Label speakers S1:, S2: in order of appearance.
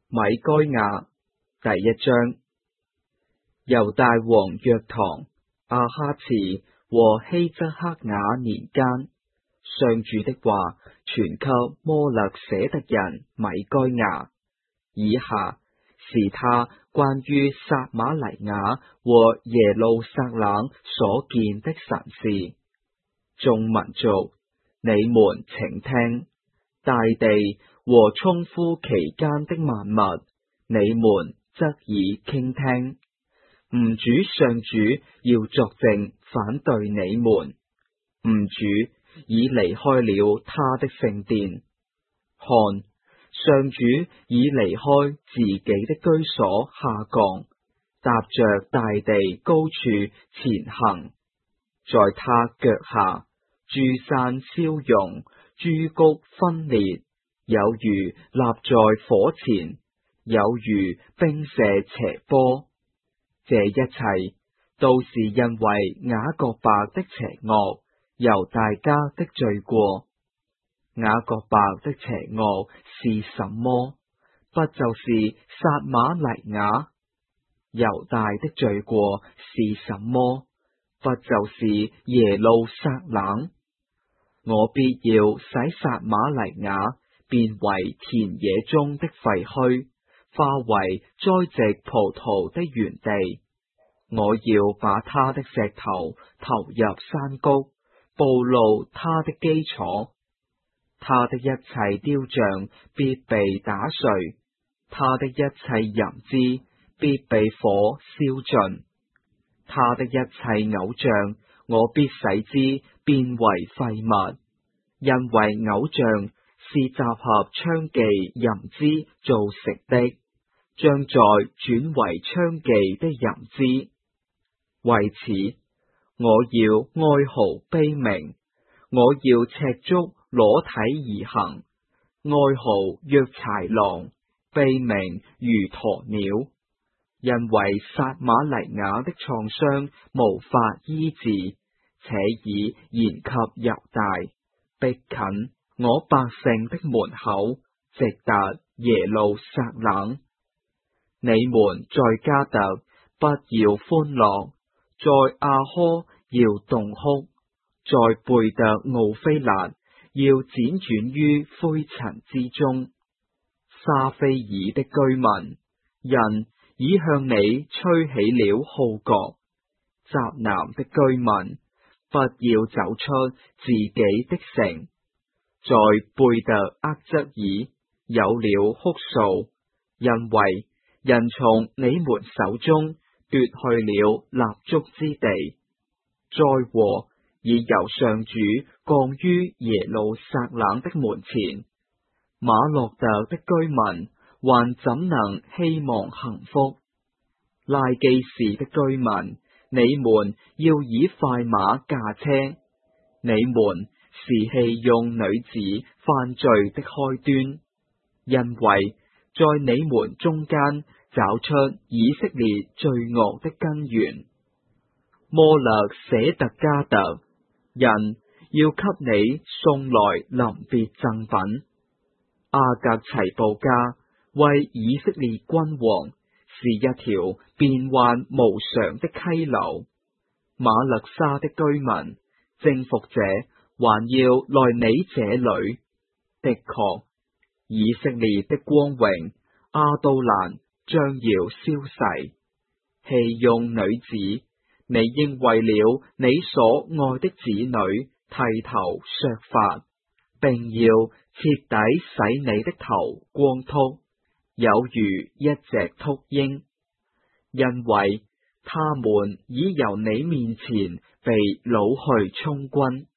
S1: 米該亞第1章。猶大王約堂、亞哈次和希則克雅年間，上主的話傳給摩勒舍特人米該亞。以下是他關於撒瑪黎雅和耶路撒冷所見的神事。眾民族，你們請聽，大地和充敷其間的萬物，你們側耳傾聽。吾主上主要作證反對你們，吾主已離開了他的聖殿。看，上主已離開自己的居所下降，踏着大地高處前行。在他腳下，諸山燒融，諸谷分裂，有如立在火前，有如冰瀉斜坡。這一切都是因為雅各伯的邪惡，猶大家的罪過。雅各伯的邪惡是什麼？不就是撒瑪黎雅？猶大的罪過是什麼？不就是耶路撒冷？我必要使撒瑪黎雅變為田野中的廢墟，化為栽植葡萄的園地。我要把他的石頭投入山谷，暴露他的基礎。他的一切雕像必被打碎，他的一切淫姿必被火燒盡。他的一切偶像，我必使之變為廢物，因為偶像是集合娼妓淫姿造成的，將在轉為娼妓的淫姿。為此，我要哀號悲鳴，我要赤足裸體而行，哀號若豺狼，悲鳴如鴕鳥。因為撒瑪黎雅的創傷無法醫治，且已延及猶大，逼近我百姓的門口，直達耶路撒冷。你們在迦特不要歡樂，在亞柯要慟哭，在貝特敖非勒要輾轉於灰塵之中。沙斐爾的居民，人已向你吹起了號角。澤南的居民，不要走出自己的城。在貝特厄則爾有了哭訴，因為人從你們手中奪去了立足之地。災禍已由上主降於耶路撒冷的門前。馬洛特的居民還怎能希望幸福？拉基士的居民，你們要以快馬駕車。你們是戲用女子犯罪的開端，因為在你們中間找出以色列罪惡的根源。摩勒舍特迦特人要給你送來臨別贈品。阿格齊布加為以色列君王是一條變幻無常的溪流。馬勒沙的居民，征服者還要來你這裏。的確，以色列的光榮亞杜蘭將要消逝。戲用女子，你應為了你所愛的子女剃頭削髮，並要徹底使你的頭光禿，有如一隻禿鷹，因為他們已由你面前被擄去充軍。